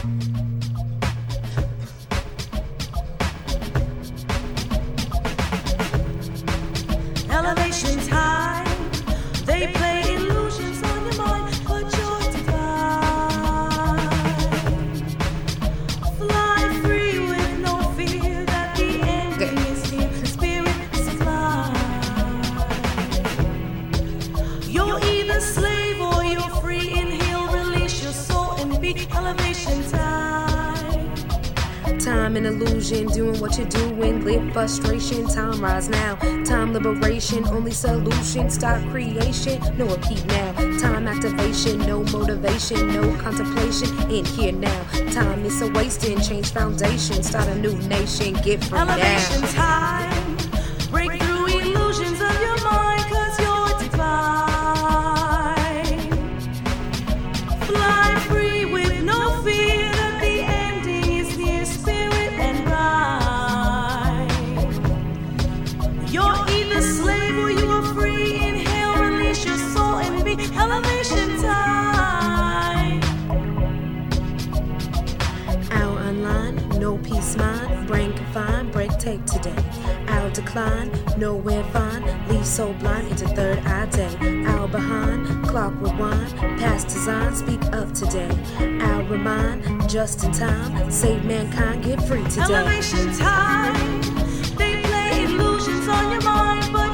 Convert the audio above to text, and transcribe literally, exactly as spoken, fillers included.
Elevation time, they play illusions on your mind, but you're divine. Fly free with no fear that the ending is here. Spirit sublime. You're either slave or you're free. Inhale, release your soul and be elevation time. Time and illusion, doing what you're doing, live frustration, time rise now, time liberation, only solution, start creation, no repeat now, time activation, no motivation, no contemplation, in here now, time is a wasting, change foundation, start a new nation, get free now. Elevation time, break through illusions of your mind, cause you're divine. Fly free with no fear that the ending is near, spirit and right. You're either slave or you are free. Inhale, release your soul and be elevation time. Our online, no peace mind, brain confined, break tape today. Our decline, nowhere fine, leave so blind into third eye day. Our behind, clock rewind, past design, speak of today. Our remind, just in time, save mankind, get free today. Elevation time, they play illusions on your mind, but